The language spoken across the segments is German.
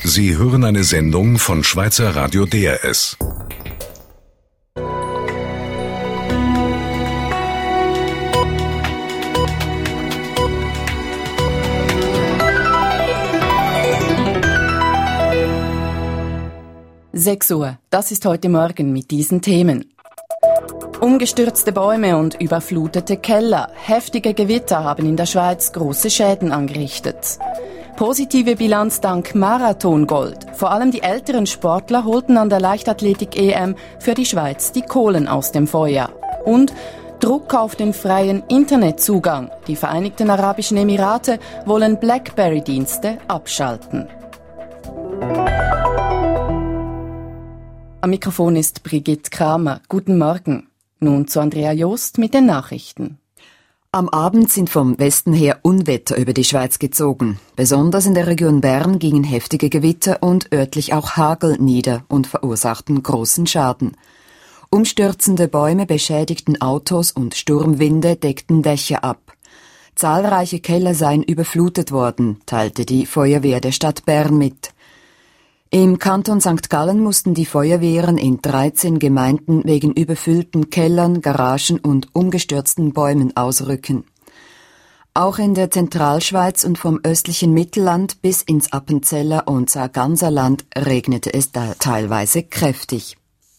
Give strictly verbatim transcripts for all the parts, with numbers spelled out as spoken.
Sie hören eine Sendung von Schweizer Radio D R S. sechs Uhr, das ist heute Morgen mit diesen Themen. Umgestürzte Bäume und überflutete Keller. Heftige Gewitter haben in der Schweiz große Schäden angerichtet. Positive Bilanz dank Marathongold. Vor allem die älteren Sportler holten an der Leichtathletik-E M für die Schweiz die Kohlen aus dem Feuer. Und Druck auf den freien Internetzugang. Die Vereinigten Arabischen Emirate wollen BlackBerry-Dienste abschalten. Am Mikrofon ist Brigitte Kramer. Guten Morgen. Nun zu Andrea Joost mit den Nachrichten. Am Abend sind vom Westen her Unwetter über die Schweiz gezogen. Besonders in der Region Bern gingen heftige Gewitter und örtlich auch Hagel nieder und verursachten großen Schaden. Umstürzende Bäume beschädigten Autos und Sturmwinde deckten Dächer ab. Zahlreiche Keller seien überflutet worden, teilte die Feuerwehr der Stadt Bern mit. Im Kanton Sankt Gallen mussten die Feuerwehren in dreizehn Gemeinden wegen überfüllten Kellern, Garagen und umgestürzten Bäumen ausrücken. Auch in der Zentralschweiz und vom östlichen Mittelland bis ins Appenzeller und Sarganserland regnete es da teilweise kräftig.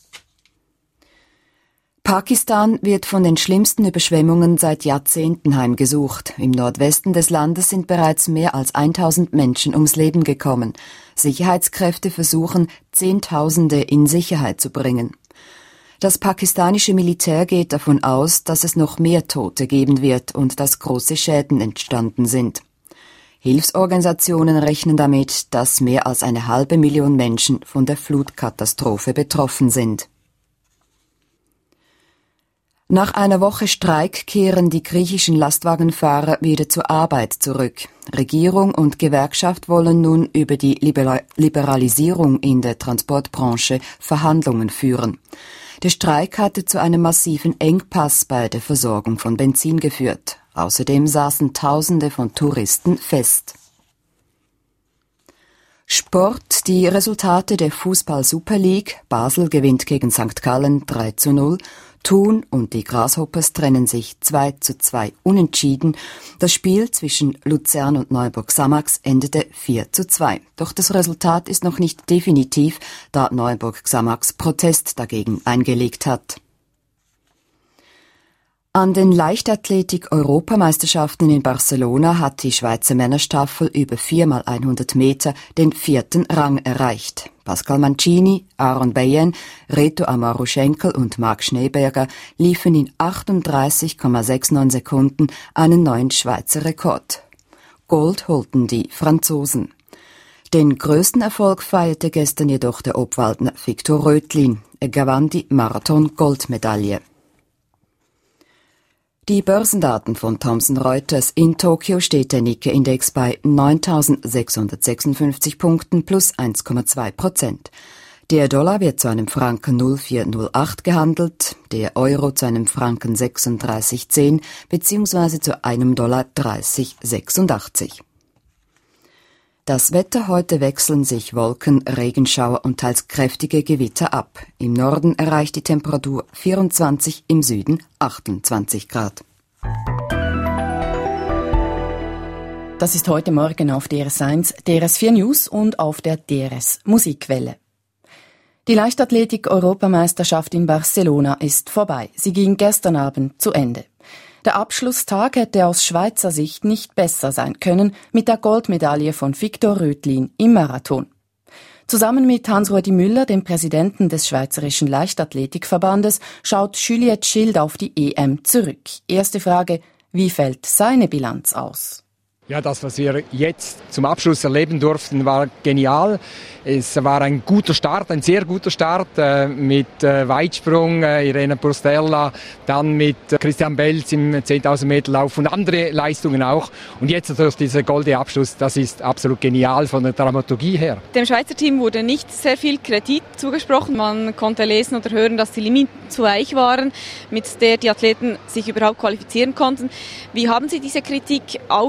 Pakistan wird von den schlimmsten Überschwemmungen seit Jahrzehnten heimgesucht. Im Nordwesten des Landes sind bereits mehr als tausend Menschen ums Leben gekommen. Sicherheitskräfte versuchen, Zehntausende in Sicherheit zu bringen. Das pakistanische Militär geht davon aus, dass es noch mehr Tote geben wird und dass große Schäden entstanden sind. Hilfsorganisationen rechnen damit, dass mehr als eine halbe Million Menschen von der Flutkatastrophe betroffen sind. Nach einer Woche Streik kehren die griechischen Lastwagenfahrer wieder zur Arbeit zurück. Regierung und Gewerkschaft wollen nun über die Liberalisierung in der Transportbranche Verhandlungen führen. Der Streik hatte zu einem massiven Engpass bei der Versorgung von Benzin geführt. Außerdem saßen Tausende von Touristen fest. Sport, die Resultate der Fußball-Super League. Basel gewinnt gegen Sankt Gallen drei zu null. Thun und die Grasshoppers trennen sich zwei zu zwei unentschieden. Das Spiel zwischen Luzern und Neuburg-Xamax endete vier zu zwei. Doch das Resultat ist noch nicht definitiv, da Neuburg-Xamax Protest dagegen eingelegt hat. An den Leichtathletik-Europameisterschaften in Barcelona hat die Schweizer Männerstaffel über vier mal hundert Meter den vierten Rang erreicht. Pascal Mancini, Aaron Beyen, Reto Amaruschenkel und Marc Schneeberger liefen in achtunddreißig Komma neunundsechzig Sekunden einen neuen Schweizer Rekord. Gold holten die Franzosen. Den größten Erfolg feierte gestern jedoch der Obwaldner Viktor Röthlin. Er gewann die Marathon-Goldmedaille. Die Börsendaten von Thomson Reuters: In Tokio steht der Nikkei-Index bei neuntausendsechshundertsechsundfünfzig Punkten plus eins Komma zwei Prozent. Der Dollar wird zu einem Franken null Komma vier null acht gehandelt, der Euro zu einem Franken sechsunddreißig Komma zehn bzw. zu einem Dollar dreißig Komma sechsundachtzig. Das Wetter: Heute wechseln sich Wolken, Regenschauer und teils kräftige Gewitter ab. Im Norden erreicht die Temperatur vierundzwanzig, im Süden achtundzwanzig Grad. Das ist heute Morgen auf D R S eins, D R S vier News und auf der D R S Musikwelle. Die Leichtathletik-Europameisterschaft in Barcelona ist vorbei. Sie ging gestern Abend zu Ende. Der Abschlusstag hätte aus Schweizer Sicht nicht besser sein können mit der Goldmedaille von Viktor Röthlin im Marathon. Zusammen mit Hans-Rudi Müller, dem Präsidenten des Schweizerischen Leichtathletikverbandes, schaut Juliette Schild auf die E M zurück. Erste Frage: Wie fällt seine Bilanz aus? Ja, das, was wir jetzt zum Abschluss erleben durften, war genial. Es war ein guter Start, ein sehr guter Start äh, mit äh, Weitsprung, äh, Irene Prostella, dann mit äh, Christian Belz im zehntausend Meter Lauf und andere Leistungen auch. Und jetzt natürlich dieser goldene Abschluss, das ist absolut genial von der Dramaturgie her. Dem Schweizer Team wurde nicht sehr viel Kredit zugesprochen. Man konnte lesen oder hören, dass die Limiten zu weich waren, mit der die Athleten sich überhaupt qualifizieren konnten. Wie haben Sie diese Kritik aufgenommen?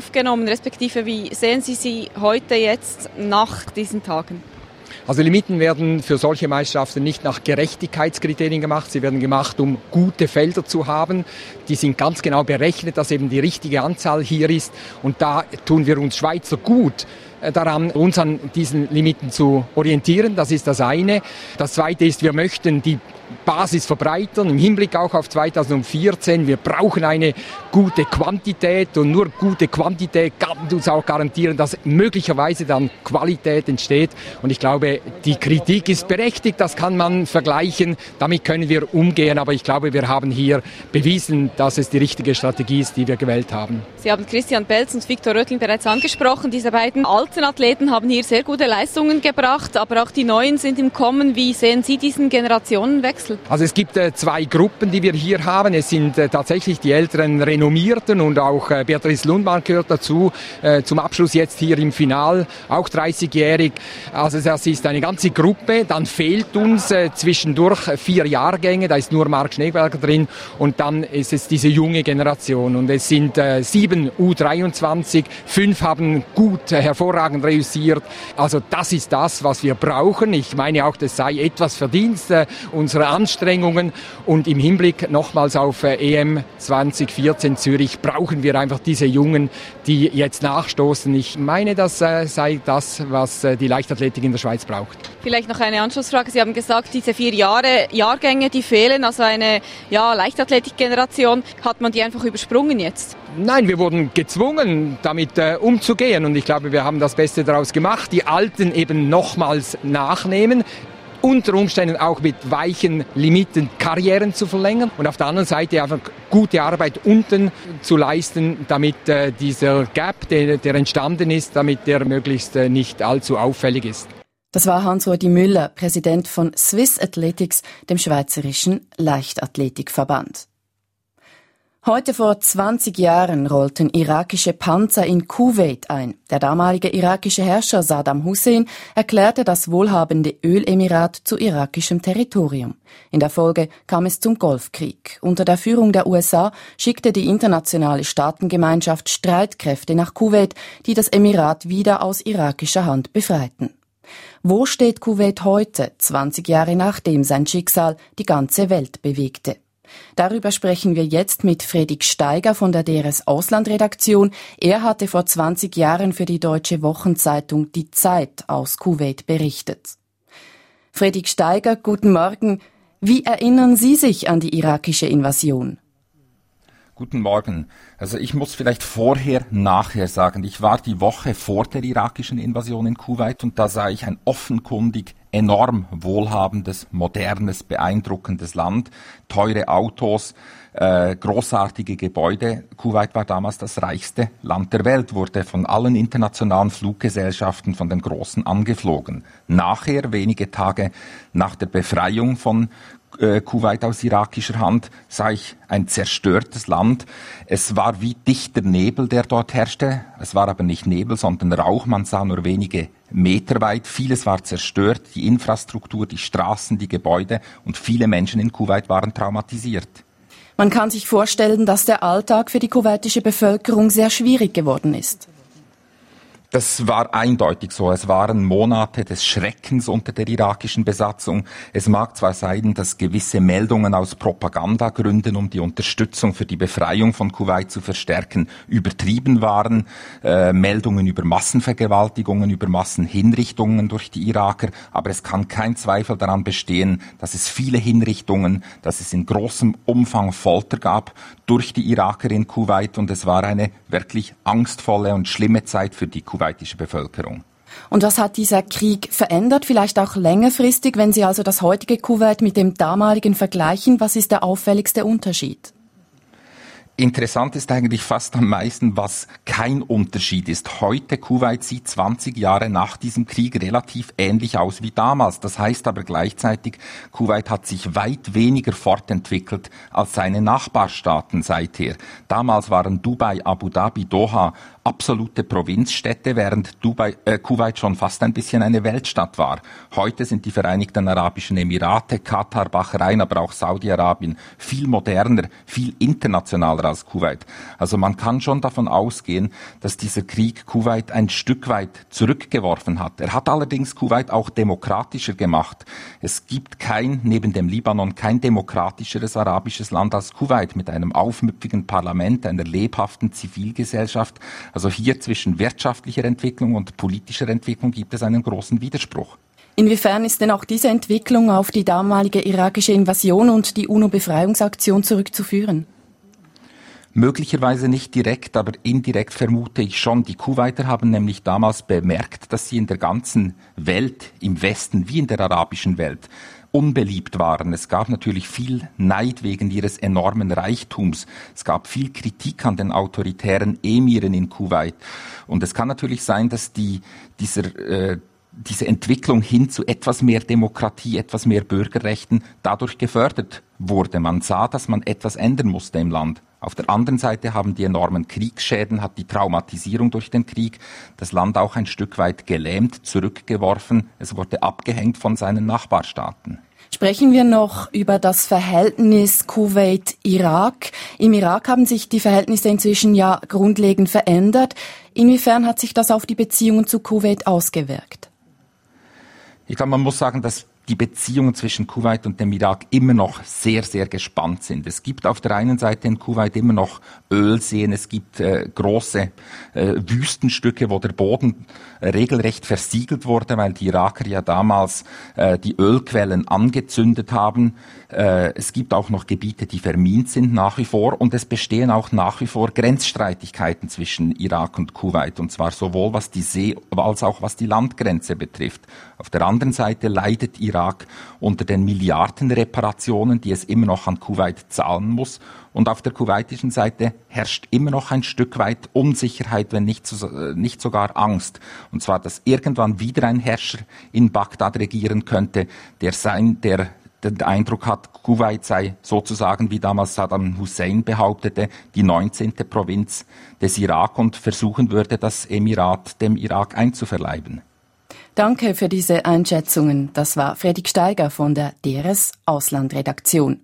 kommen, respektive wie sehen Sie sie heute jetzt nach diesen Tagen? Also Limiten werden für solche Meisterschaften nicht nach Gerechtigkeitskriterien gemacht. Sie werden gemacht, um gute Felder zu haben. Die sind ganz genau berechnet, dass eben die richtige Anzahl hier ist. Und da tun wir uns Schweizer gut daran, uns an diesen Limiten zu orientieren. Das ist das eine. Das zweite ist, wir möchten die Basis verbreitern, im Hinblick auch auf zweitausendvierzehn. Wir brauchen eine gute Quantität und nur gute Quantität kann uns auch garantieren, dass möglicherweise dann Qualität entsteht. Und ich glaube, die Kritik ist berechtigt, das kann man vergleichen, damit können wir umgehen. Aber ich glaube, wir haben hier bewiesen, dass es die richtige Strategie ist, die wir gewählt haben. Sie haben Christian Pelz und Viktor Röttling bereits angesprochen. Diese beiden alten Athleten haben hier sehr gute Leistungen gebracht, aber auch die Neuen sind im Kommen. Wie sehen Sie diesen Generationenwechsel? Also es gibt äh, zwei Gruppen, die wir hier haben. Es sind äh, tatsächlich die älteren Renommierten und auch äh, Beatrice Lundmann gehört dazu. Äh, zum Abschluss jetzt hier im Final, auch dreißigjährig. Also das ist eine ganze Gruppe. Dann fehlt uns äh, zwischendurch vier Jahrgänge. Da ist nur Marc Schneeberger drin. Und dann ist es diese junge Generation. Und es sind äh, sieben U dreiundzwanzig. Fünf haben gut, äh, hervorragend reüssiert. Also das ist das, was wir brauchen. Ich meine auch, das sei etwas Verdienst äh, unserer Anstrengungen. Und im Hinblick nochmals auf äh, E M zweitausendvierzehn Zürich brauchen wir einfach diese Jungen, die jetzt nachstoßen. Ich meine, das äh, sei das, was äh, die Leichtathletik in der Schweiz braucht. Vielleicht noch eine Anschlussfrage. Sie haben gesagt, diese vier Jahre, Jahrgänge, die fehlen, also eine ja, Leichtathletik-Generation. Hat man die einfach übersprungen jetzt? Nein, wir wurden gezwungen, damit äh, umzugehen. Und ich glaube, wir haben das Beste daraus gemacht. Die Alten eben nochmals nachnehmen. Unter Umständen auch mit weichen Limiten Karrieren zu verlängern und auf der anderen Seite einfach gute Arbeit unten zu leisten, damit äh, dieser Gap, der, der entstanden ist, damit der möglichst äh, nicht allzu auffällig ist. Das war Hans-Rudi Müller, Präsident von Swiss Athletics, dem Schweizerischen Leichtathletikverband. Heute vor zwanzig Jahren rollten irakische Panzer in Kuwait ein. Der damalige irakische Herrscher Saddam Hussein erklärte das wohlhabende Ölemirat zu irakischem Territorium. In der Folge kam es zum Golfkrieg. Unter der Führung der U S A schickte die internationale Staatengemeinschaft Streitkräfte nach Kuwait, die das Emirat wieder aus irakischer Hand befreiten. Wo steht Kuwait heute, zwanzig Jahre nachdem sein Schicksal die ganze Welt bewegte? Darüber sprechen wir jetzt mit Fredrik Steiger von der D R S Auslandredaktion. Er hatte vor zwanzig Jahren für die deutsche Wochenzeitung Die Zeit aus Kuwait berichtet. Fredrik Steiger, guten Morgen. Wie erinnern Sie sich an die irakische Invasion? Guten Morgen. Also ich muss vielleicht vorher, nachher sagen. Ich war die Woche vor der irakischen Invasion in Kuwait und da sah ich ein offenkundig enorm wohlhabendes, modernes, beeindruckendes Land, teure Autos, äh, großartige Gebäude. Kuwait war damals das reichste Land der Welt, wurde von allen internationalen Fluggesellschaften, von den Großen angeflogen. Nachher, wenige Tage nach der Befreiung von Kuwait aus irakischer Hand, sah ich ein zerstörtes Land. Es war wie dichter Nebel, der dort herrschte. Es war aber nicht Nebel, sondern Rauch. Man sah nur wenige Meter weit. Vieles war zerstört. Die Infrastruktur, die Straßen, die Gebäude und viele Menschen in Kuwait waren traumatisiert. Man kann sich vorstellen, dass der Alltag für die kuwaitische Bevölkerung sehr schwierig geworden ist. Das war eindeutig so. Es waren Monate des Schreckens unter der irakischen Besatzung. Es mag zwar sein, dass gewisse Meldungen aus Propagandagründen, um die Unterstützung für die Befreiung von Kuwait zu verstärken, übertrieben waren. Äh, Meldungen über Massenvergewaltigungen, über Massenhinrichtungen durch die Iraker. Aber es kann kein Zweifel daran bestehen, dass es viele Hinrichtungen, dass es in großem Umfang Folter gab durch die Iraker in Kuwait. Und es war eine wirklich angstvolle und schlimme Zeit für die Kuwait. Bevölkerung. Und was hat dieser Krieg verändert, vielleicht auch längerfristig, wenn Sie also das heutige Kuwait mit dem damaligen vergleichen? Was ist der auffälligste Unterschied? Interessant ist eigentlich fast am meisten, was kein Unterschied ist. Heute Kuwait sieht zwanzig Jahre nach diesem Krieg relativ ähnlich aus wie damals. Das heißt aber gleichzeitig, Kuwait hat sich weit weniger fortentwickelt als seine Nachbarstaaten seither. Damals waren Dubai, Abu Dhabi, Doha absolute Provinzstädte, während Dubai, äh, Kuwait schon fast ein bisschen eine Weltstadt war. Heute sind die Vereinigten Arabischen Emirate, Katar, Bahrain, aber auch Saudi-Arabien viel moderner, viel internationaler sicherer als Kuwait. Also man kann schon davon ausgehen, dass dieser Krieg Kuwait ein Stück weit zurückgeworfen hat. Er hat allerdings Kuwait auch demokratischer gemacht. Es gibt kein, neben dem Libanon, kein demokratischeres arabisches Land als Kuwait mit einem aufmüpfigen Parlament, einer lebhaften Zivilgesellschaft. Also hier zwischen wirtschaftlicher Entwicklung und politischer Entwicklung gibt es einen großen Widerspruch. Inwiefern ist denn auch diese Entwicklung auf die damalige irakische Invasion und die UNO-Befreiungsaktion zurückzuführen? Möglicherweise nicht direkt, aber indirekt vermute ich schon. Die Kuwaiter haben nämlich damals bemerkt, dass sie in der ganzen Welt, im Westen wie in der arabischen Welt, unbeliebt waren. Es gab natürlich viel Neid wegen ihres enormen Reichtums. Es gab viel Kritik an den autoritären Emiren in Kuwait. Und es kann natürlich sein, dass die, dieser, äh, diese Entwicklung hin zu etwas mehr Demokratie, etwas mehr Bürgerrechten dadurch gefördert wurde. Man sah, dass man etwas ändern musste im Land. Auf der anderen Seite haben die enormen Kriegsschäden, hat die Traumatisierung durch den Krieg das Land auch ein Stück weit gelähmt, zurückgeworfen. Es wurde abgehängt von seinen Nachbarstaaten. Sprechen wir noch über das Verhältnis Kuwait-Irak. Im Irak haben sich die Verhältnisse inzwischen ja grundlegend verändert. Inwiefern hat sich das auf die Beziehungen zu Kuwait ausgewirkt? Ich glaube, man muss sagen, dass die Beziehungen zwischen Kuwait und dem Irak immer noch sehr, sehr gespannt sind. Es gibt auf der einen Seite in Kuwait immer noch Ölseen, es gibt äh, große äh, Wüstenstücke, wo der Boden äh, regelrecht versiegelt wurde, weil die Iraker ja damals äh, die Ölquellen angezündet haben. Äh, es gibt auch noch Gebiete, die vermint sind nach wie vor, und es bestehen auch nach wie vor Grenzstreitigkeiten zwischen Irak und Kuwait, und zwar sowohl was die See- als auch was die Landgrenze betrifft. Auf der anderen Seite leidet Irak unter den Milliardenreparationen, die es immer noch an Kuwait zahlen muss. Und auf der kuwaitischen Seite herrscht immer noch ein Stück weit Unsicherheit, wenn nicht, so, nicht sogar Angst. Und zwar, dass irgendwann wieder ein Herrscher in Bagdad regieren könnte, der sein, der den Eindruck hat, Kuwait sei sozusagen, wie damals Saddam Hussein behauptete, die neunzehnte Provinz des Irak und versuchen würde, das Emirat dem Irak einzuverleiben. Danke für diese Einschätzungen. Das war Fredrik Steiger von der D R S Auslandredaktion.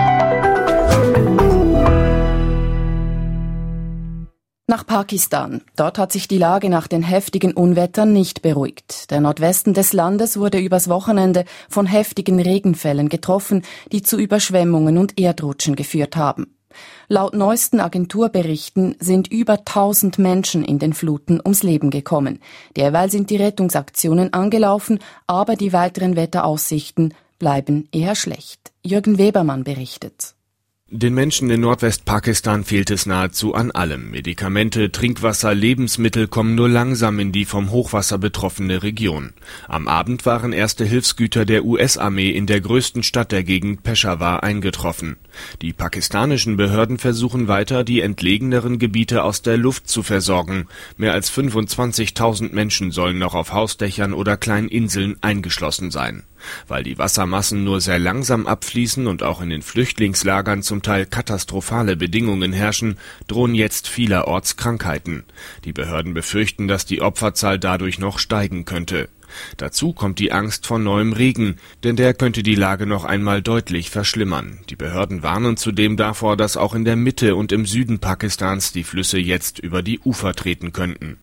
Nach Pakistan. Dort hat sich die Lage nach den heftigen Unwettern nicht beruhigt. Der Nordwesten des Landes wurde übers Wochenende von heftigen Regenfällen getroffen, die zu Überschwemmungen und Erdrutschen geführt haben. Laut neuesten Agenturberichten sind über tausend Menschen in den Fluten ums Leben gekommen. Derweil sind die Rettungsaktionen angelaufen, aber die weiteren Wetteraussichten bleiben eher schlecht. Jürgen Webermann berichtet. Den Menschen in Nordwestpakistan fehlt es nahezu an allem. Medikamente, Trinkwasser, Lebensmittel kommen nur langsam in die vom Hochwasser betroffene Region. Am Abend waren erste Hilfsgüter der U S-Armee in der größten Stadt der Gegend Peschawar eingetroffen. Die pakistanischen Behörden versuchen weiter, die entlegeneren Gebiete aus der Luft zu versorgen. Mehr als fünfundzwanzigtausend Menschen sollen noch auf Hausdächern oder kleinen Inseln eingeschlossen sein. Weil die Wassermassen nur sehr langsam abfließen und auch in den Flüchtlingslagern zum Teil katastrophale Bedingungen herrschen, drohen jetzt vielerorts Krankheiten. Die Behörden befürchten, dass die Opferzahl dadurch noch steigen könnte. Dazu kommt die Angst vor neuem Regen, denn der könnte die Lage noch einmal deutlich verschlimmern. Die Behörden warnen zudem davor, dass auch in der Mitte und im Süden Pakistans die Flüsse jetzt über die Ufer treten könnten.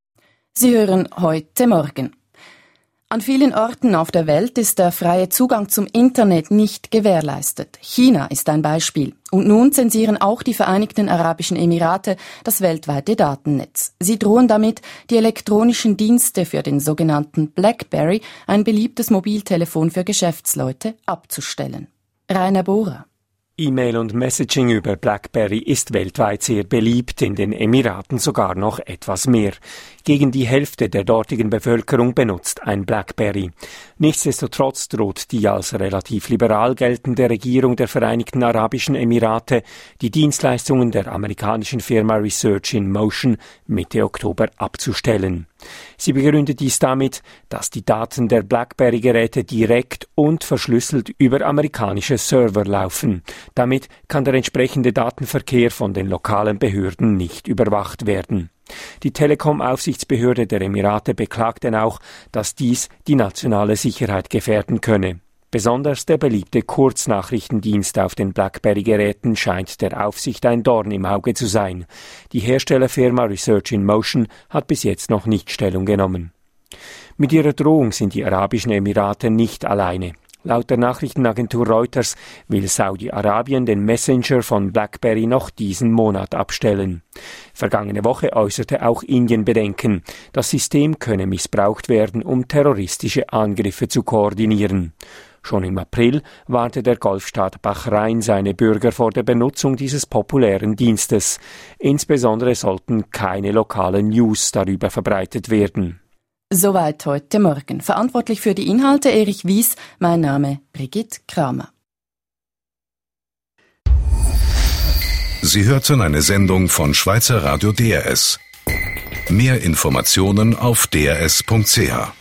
Sie hören heute Morgen. An vielen Orten auf der Welt ist der freie Zugang zum Internet nicht gewährleistet. China ist ein Beispiel. Und nun zensieren auch die Vereinigten Arabischen Emirate das weltweite Datennetz. Sie drohen damit, die elektronischen Dienste für den sogenannten BlackBerry, ein beliebtes Mobiltelefon für Geschäftsleute, abzustellen. Rainer Bohrer. E-Mail und Messaging über BlackBerry ist weltweit sehr beliebt, in den Emiraten sogar noch etwas mehr. Gegen die Hälfte der dortigen Bevölkerung benutzt ein BlackBerry. Nichtsdestotrotz droht die als relativ liberal geltende Regierung der Vereinigten Arabischen Emirate, die Dienstleistungen der amerikanischen Firma Research in Motion Mitte Oktober abzustellen. Sie begründet dies damit, dass die Daten der BlackBerry-Geräte direkt und verschlüsselt über amerikanische Server laufen. Damit kann der entsprechende Datenverkehr von den lokalen Behörden nicht überwacht werden. Die Telekom-Aufsichtsbehörde der Emirate beklagt denn auch, dass dies die nationale Sicherheit gefährden könne. Besonders der beliebte Kurznachrichtendienst auf den BlackBerry-Geräten scheint der Aufsicht ein Dorn im Auge zu sein. Die Herstellerfirma Research in Motion hat bis jetzt noch nicht Stellung genommen. Mit ihrer Drohung sind die Arabischen Emirate nicht alleine. Laut der Nachrichtenagentur Reuters will Saudi-Arabien den Messenger von BlackBerry noch diesen Monat abstellen. Vergangene Woche äußerte auch Indien Bedenken. Das System könne missbraucht werden, um terroristische Angriffe zu koordinieren. Schon im April warnte der Golfstaat Bahrain seine Bürger vor der Benutzung dieses populären Dienstes. Insbesondere sollten keine lokalen News darüber verbreitet werden. Soweit heute Morgen. Verantwortlich für die Inhalte Erich Wies, mein Name Brigitte Kramer. Sie hörten eine Sendung von Schweizer Radio D R S. Mehr Informationen auf d r s punkt c h.